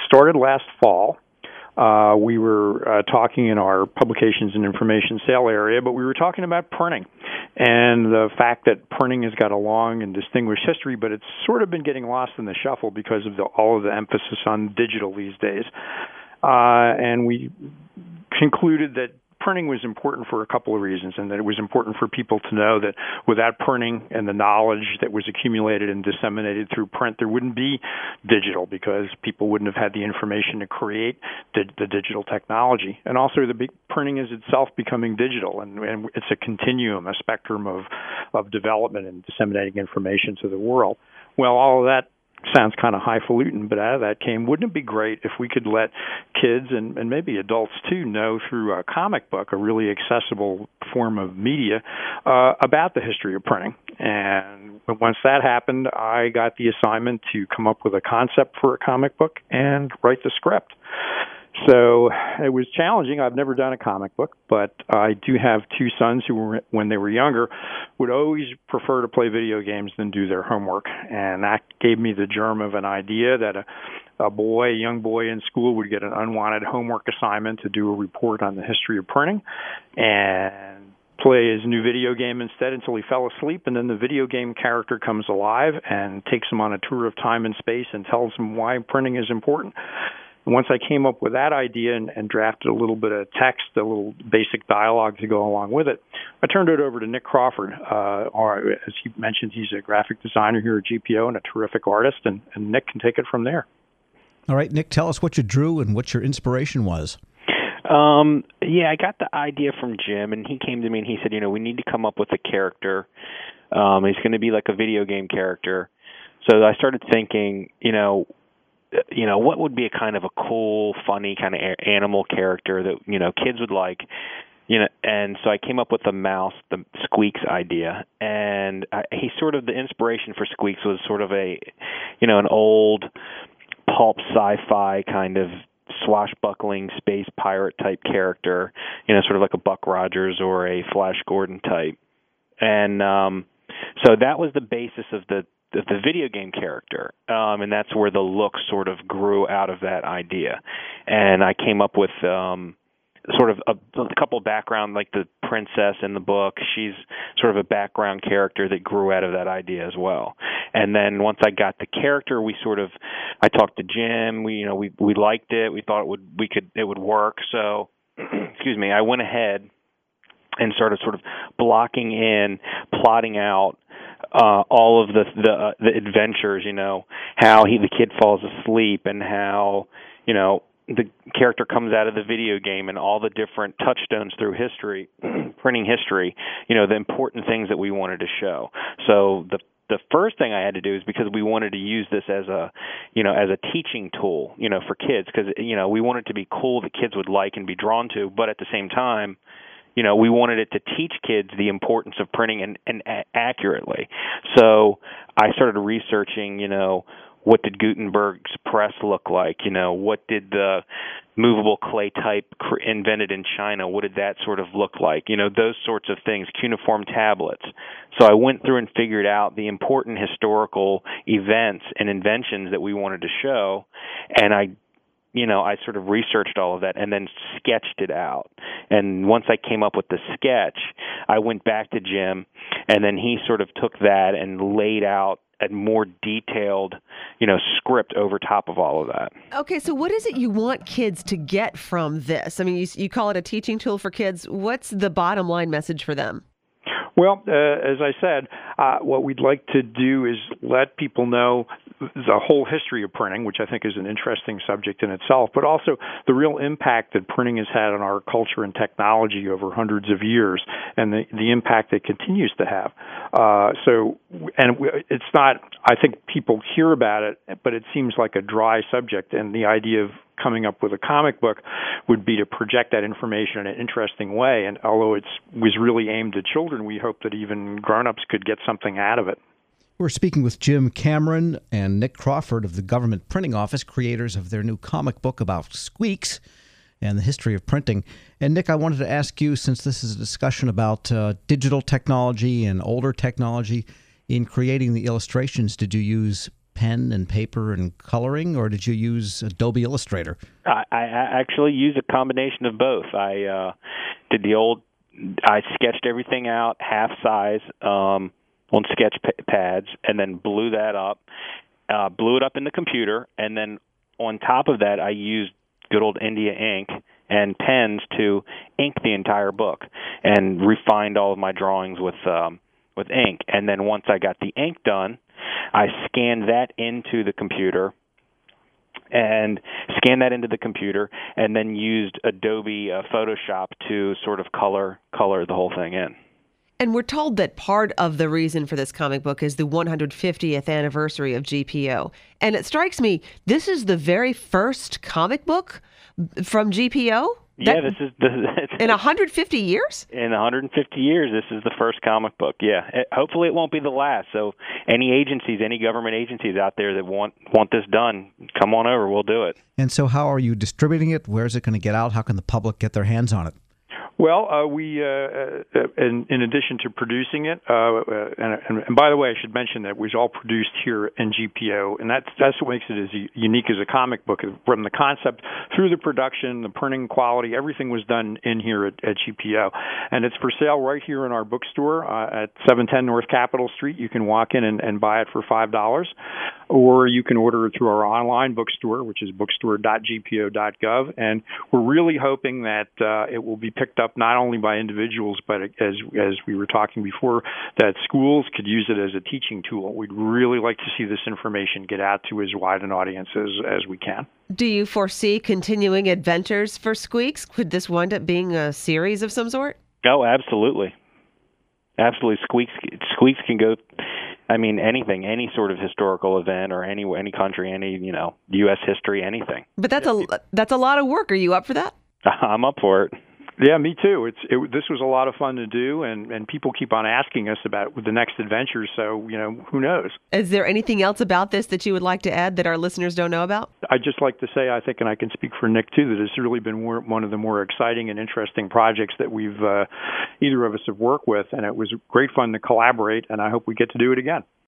started last fall. We were talking in our publications and information sale area, but we were talking about printing and the fact that printing has got a long and distinguished history, but it's sort of been getting lost in the shuffle because of all of the emphasis on digital these days. And we concluded that printing was important for a couple of reasons, and that it was important for people to know that without printing and the knowledge that was accumulated and disseminated through print, there wouldn't be digital, because people wouldn't have had the information to create the digital technology. And also, printing is itself becoming digital, and it's a continuum, a spectrum of development and disseminating information to the world. Well, all of that sounds kind of highfalutin, but out of that came, wouldn't it be great if we could let kids and maybe adults too know through a comic book, a really accessible form of media, about the history of printing? And once that happened, I got the assignment to come up with a concept for a comic book and write the script. So it was challenging. I've never done a comic book, but I do have two sons who, when they were younger, would always prefer to play video games than do their homework. And that gave me the germ of an idea that a young boy in school would get an unwanted homework assignment to do a report on the history of printing and play his new video game instead until he fell asleep, and then the video game character comes alive and takes him on a tour of time and space and tells him why printing is important. Once I came up with that idea and drafted a little bit of text, a little basic dialogue to go along with it, I turned it over to Nick Crawford. As he mentioned, he's a graphic designer here at GPO and a terrific artist, and Nick can take it from there. All right, Nick, tell us what you drew and what your inspiration was. I got the idea from Jim, and he came to me and he said, we need to come up with a character. He's going to be like a video game character. So I started thinking, what would be a kind of a cool, funny kind of animal character that, kids would like, and so I came up with the Squeaks idea. And the inspiration for Squeaks was sort of an old pulp sci-fi kind of swashbuckling space pirate type character, sort of like a Buck Rogers or a Flash Gordon type. And so that was the basis of the video game character, and that's where the look sort of grew out of that idea. And I came up with sort of a couple of background, like the princess in the book. She's sort of a background character that grew out of that idea as well. And then once I got the character, I talked to Jim. We liked it. We thought it would work. So, excuse me, I went ahead and started sort of plotting out all of the adventures, how the kid falls asleep and how, the character comes out of the video game and all the different touchstones through history, printing history, the important things that we wanted to show. So the first thing I had to do is, because we wanted to use this as a teaching tool, for kids, because, we wanted it to be cool that kids would like and be drawn to, but at the same time, we wanted it to teach kids the importance of printing and accurately. So I started researching, what did Gutenberg's press look like? What did the movable clay type invented in China, what did that sort of look like? Those sorts of things, cuneiform tablets. So I went through and figured out the important historical events and inventions that we wanted to show, and I sort of researched all of that and then sketched it out. And once I came up with the sketch, I went back to Jim, and then he sort of took that and laid out a more detailed, script over top of all of that. Okay, so what is it you want kids to get from this? I mean, you call it a teaching tool for kids. What's the bottom line message for them? Well, as I said, what we'd like to do is let people know the whole history of printing, which I think is an interesting subject in itself, but also the real impact that printing has had on our culture and technology over hundreds of years, and the impact it continues to have. It's not, I think people hear about it, but it seems like a dry subject, and the idea of coming up with a comic book would be to project that information in an interesting way. And although it was really aimed at children, we hope that even grown-ups could get something out of it. We're speaking with Jim Cameron and Nick Crawford of the Government Printing Office, creators of their new comic book about Squeaks and the history of printing. And Nick, I wanted to ask you, since this is a discussion about digital technology and older technology, in creating the illustrations, did you use pen and paper and coloring, or did you use Adobe Illustrator? I actually use a combination of both. I sketched everything out half size on sketch pads, and then blew that up, blew it up in the computer, and then on top of that, I used good old India ink and pens to ink the entire book, and refined all of my drawings with ink. And then once I got the ink done, I scanned that into the computer, and then used Adobe Photoshop to sort of color the whole thing in. And we're told that part of the reason for this comic book is the 150th anniversary of GPO. And it strikes me, this is the very first comic book from GPO? This is in 150 years? In 150 years, this is the first comic book. Yeah. Hopefully it won't be the last. So any government agencies out there that want this done, come on over. We'll do it. And so how are you distributing it? Where is it going to get out? How can the public get their hands on it? Well, we, in addition to producing it, and by the way, I should mention that it was all produced here in GPO, and that's what makes it as unique as a comic book. From the concept through the production, the printing quality, everything was done in here at GPO, and it's for sale right here in our bookstore at 710 North Capitol Street. You can walk in and buy it for $5, or you can order it through our online bookstore, which is bookstore.gpo.gov, and we're really hoping that it will be picked up not only by individuals, but as we were talking before, that schools could use it as a teaching tool. We'd really like to see this information get out to as wide an audience as we can. Do you foresee continuing adventures for Squeaks? Could this wind up being a series of some sort? Oh, absolutely. Absolutely. Squeaks can go, anything, any sort of historical event or any country, any, U.S. history, anything. But that's a lot of work. Are you up for that? I'm up for it. Yeah, me too. This was a lot of fun to do, and people keep on asking us about the next adventure, so, who knows? Is there anything else about this that you would like to add that our listeners don't know about? I'd just like to say, I think, and I can speak for Nick too, that it's really been one of the more exciting and interesting projects that we've, either of us have worked with, and it was great fun to collaborate, and I hope we get to do it again.